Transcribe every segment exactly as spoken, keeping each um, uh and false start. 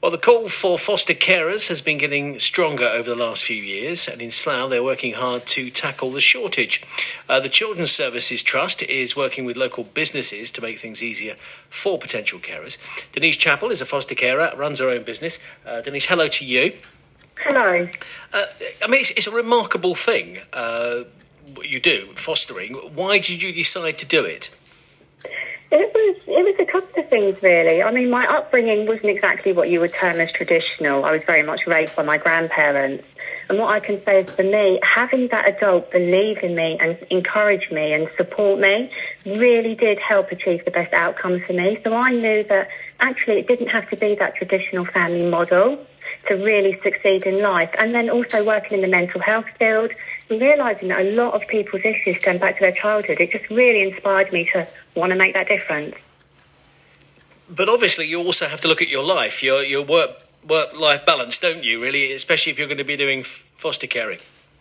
Well, the call for foster carers has been getting stronger over the last few years, and in Slough they're working hard to tackle the shortage. Uh, the Children's Services Trust is working with local businesses to make things easier for potential carers. Denise Chappell is a foster carer, runs her own business. Uh, Denise, hello to you. Hello. Uh, I mean, it's, it's a remarkable thing, uh, what you do, fostering. Why did you decide to do it? It was it was a couple of things, really. I mean, my upbringing wasn't exactly what you would term as traditional. I was very much raised by my grandparents. And what I can say is, for me, having that adult believe in me and encourage me and support me really did help achieve the best outcomes for me. So I knew that actually it didn't have to be that traditional family model to really succeed in life. And then also working in the mental health field, realising that a lot of people's issues stem back to their childhood, it just really inspired me to want to make that difference. But obviously you also have to look at your life, your your work work-life balance, don't you, really, especially if you're going to be doing f- foster caring?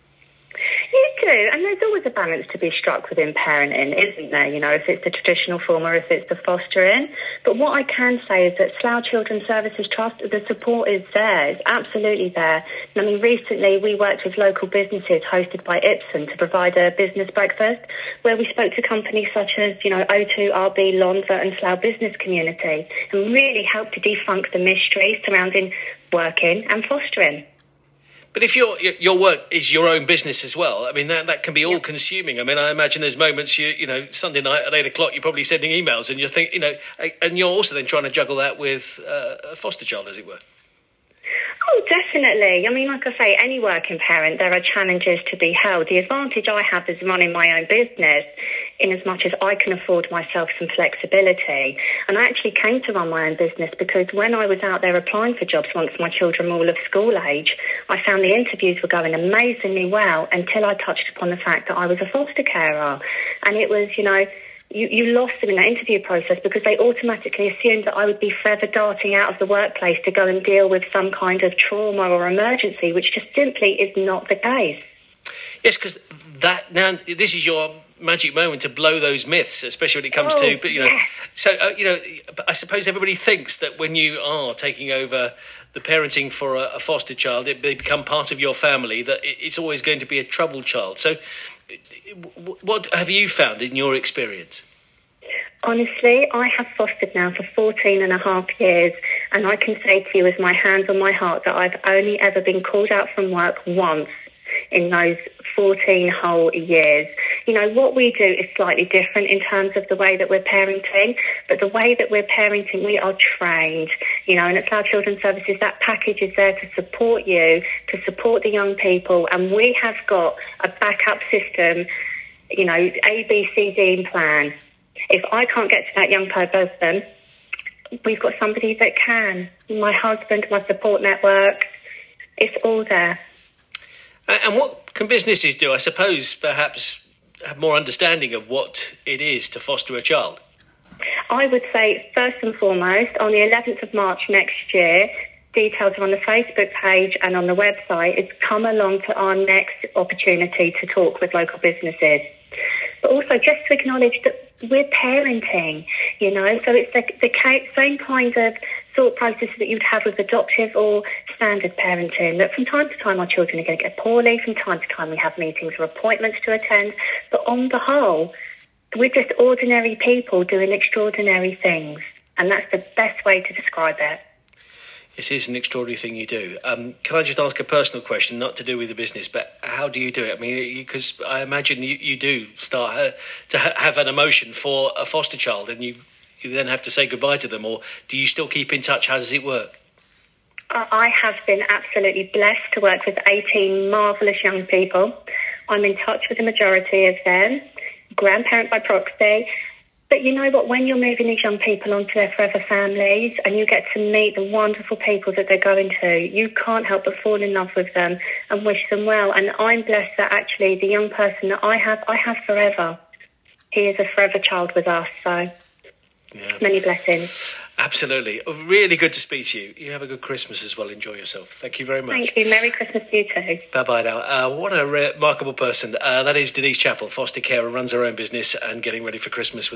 You do, and there's always a balance to be struck within parenting, isn't there? You know, if it's the traditional form or if it's the fostering. But what I can say is that Slough Children's Services Trust, the support is there. It's absolutely there. I mean, recently we worked with local businesses hosted by Ipsen to provide a business breakfast where we spoke to companies such as, you know, O two, R B, Lonza and Slough Business Community and really helped to debunk the mysteries surrounding working and fostering. But if your your work is your own business as well, I mean, that, that can be all-consuming. I mean, I imagine there's moments, you you know, Sunday night at eight o'clock, you're probably sending emails and you're think, you know, and you're also then trying to juggle that with uh, a foster child, as it were. Oh, definitely. I mean, like I say, any working parent, there are challenges to be held. The advantage I have is running my own business in as much as I can afford myself some flexibility. And I actually came to run my own business because when I was out there applying for jobs once my children were all of school age, I found the interviews were going amazingly well until I touched upon the fact that I was a foster carer. And it was, you know, You, you lost them in that interview process because they automatically assumed that I would be forever darting out of the workplace to go and deal with some kind of trauma or emergency, which just simply is not the case. Yes, because that now this is your magic moment to blow those myths, especially when it comes oh, to, but you know, yeah. so uh, you know, I suppose everybody thinks that when you are taking over the parenting for a, a foster child, it, they become part of your family, that it, it's always going to be a troubled child. So what have you found in your experience? Honestly, I have fostered now for fourteen and a half years, and I can say to you with my hands on my heart that I've only ever been called out from work once in those fourteen whole years. You know, what we do is slightly different in terms of the way that we're parenting, but the way that we're parenting, we are trained, you know, and at Slough Children's Services, that package is there to support you, to support the young people, and we have got a backup system, you know, A, B, C, D plan. If I can't get to that young person, we've got somebody that can. My husband, my support network, it's all there. And what can businesses do? I suppose perhaps have more understanding of what it is to foster a child. I would say first and foremost, on the eleventh of March next year, details are on the Facebook page and on the website. It's come along to our next opportunity to talk with local businesses. But also just to acknowledge that we're parenting, you know, so it's the, the same kind of thought process that you would have with adoptive or standard parenting, that from time to time our children are going to get poorly, from time to time we have meetings or appointments to attend, but on the whole, we're just ordinary people doing extraordinary things, and that's the best way to describe it. This is an extraordinary thing you do. Um, can I just ask a personal question, not to do with the business, but how do you do it? I mean, because I imagine you, you do start uh, to ha- have an emotion for a foster child, and you, you then have to say goodbye to them, or do you still keep in touch? How does it work? I have been absolutely blessed to work with eighteen marvellous young people. I'm in touch with the majority of them, grandparent by proxy. But you know what, when you're moving these young people onto their forever families and you get to meet the wonderful people that they're going to, you can't help but fall in love with them and wish them well. And I'm blessed that actually the young person that I have, I have forever. He is a forever child with us, so yeah. Many blessings. Absolutely. Really good to speak to you. You have a good Christmas as well. Enjoy yourself. Thank you very much. Thank you. Merry Christmas to you too. Bye-bye now. Uh, what a remarkable person. Uh, that is Denise Chappell, foster carer, runs her own business and getting ready for Christmas.